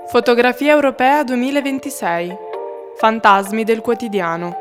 Fotografia Europea 2026. Fantasmi del quotidiano.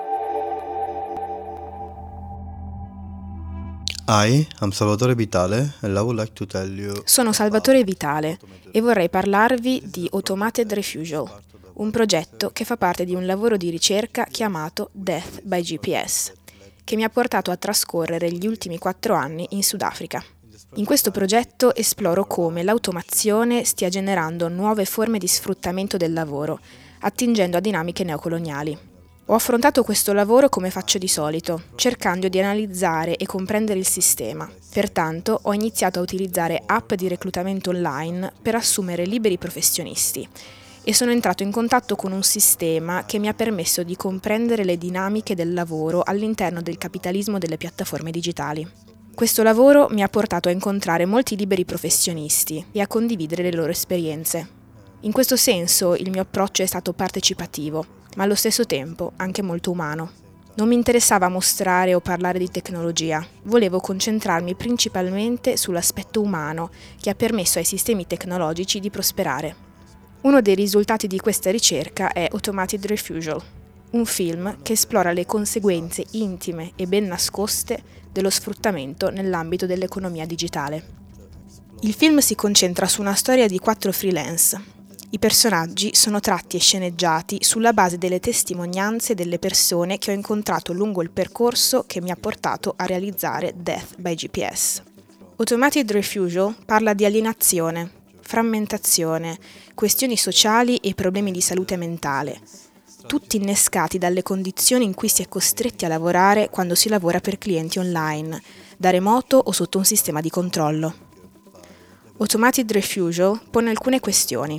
Hi, I'm Salvatore Vitale and I would like to tell you. Sono Salvatore Vitale e vorrei parlarvi di Automated Refusal, un progetto che fa parte di un lavoro di ricerca chiamato Death by GPS, che mi ha portato a trascorrere gli ultimi 4 anni in Sudafrica. In questo progetto esploro come l'automazione stia generando nuove forme di sfruttamento del lavoro, attingendo a dinamiche neocoloniali. Ho affrontato questo lavoro come faccio di solito, cercando di analizzare e comprendere il sistema. Pertanto ho iniziato a utilizzare app di reclutamento online per assumere liberi professionisti e sono entrato in contatto con un sistema che mi ha permesso di comprendere le dinamiche del lavoro all'interno del capitalismo delle piattaforme digitali. Questo lavoro mi ha portato a incontrare molti liberi professionisti e a condividere le loro esperienze. In questo senso il mio approccio è stato partecipativo, ma allo stesso tempo anche molto umano. Non mi interessava mostrare o parlare di tecnologia, volevo concentrarmi principalmente sull'aspetto umano che ha permesso ai sistemi tecnologici di prosperare. Uno dei risultati di questa ricerca è Automated Refusal, un film che esplora le conseguenze intime e ben nascoste dello sfruttamento nell'ambito dell'economia digitale. Il film si concentra su una storia di 4 freelance. I personaggi sono tratti e sceneggiati sulla base delle testimonianze delle persone che ho incontrato lungo il percorso che mi ha portato a realizzare Death by GPS. Automated Refusal parla di alienazione, frammentazione, questioni sociali e problemi di salute mentale, tutti innescati dalle condizioni in cui si è costretti a lavorare quando si lavora per clienti online, da remoto o sotto un sistema di controllo. Automated Refusal pone alcune questioni.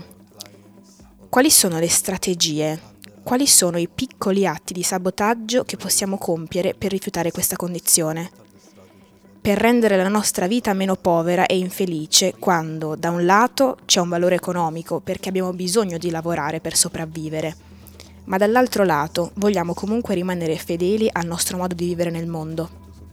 Quali sono le strategie? Quali sono i piccoli atti di sabotaggio che possiamo compiere per rifiutare questa condizione? Per rendere la nostra vita meno povera e infelice quando, da un lato, c'è un valore economico perché abbiamo bisogno di lavorare per sopravvivere, ma dall'altro lato vogliamo comunque rimanere fedeli al nostro modo di vivere nel mondo.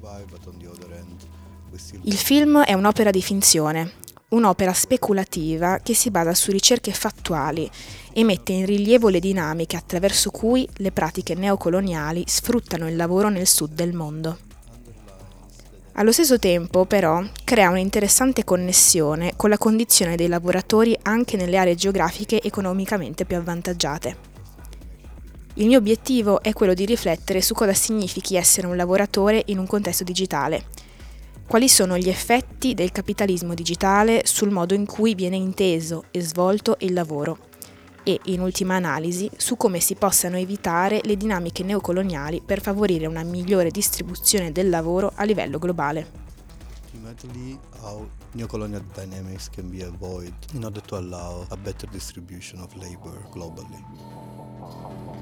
Il film è un'opera di finzione, un'opera speculativa che si basa su ricerche fattuali e mette in rilievo le dinamiche attraverso cui le pratiche neocoloniali sfruttano il lavoro nel sud del mondo. Allo stesso tempo, però, crea un'interessante connessione con la condizione dei lavoratori anche nelle aree geografiche economicamente più avvantaggiate. Il mio obiettivo è quello di riflettere su cosa significhi essere un lavoratore in un contesto digitale. Quali sono gli effetti del capitalismo digitale sul modo in cui viene inteso e svolto il lavoro e, in ultima analisi, su come si possano evitare le dinamiche neocoloniali per favorire una migliore distribuzione del lavoro a livello globale. Ultimately, how neocolonial dynamics can be avoided in order to allow a better distribution of labor globally.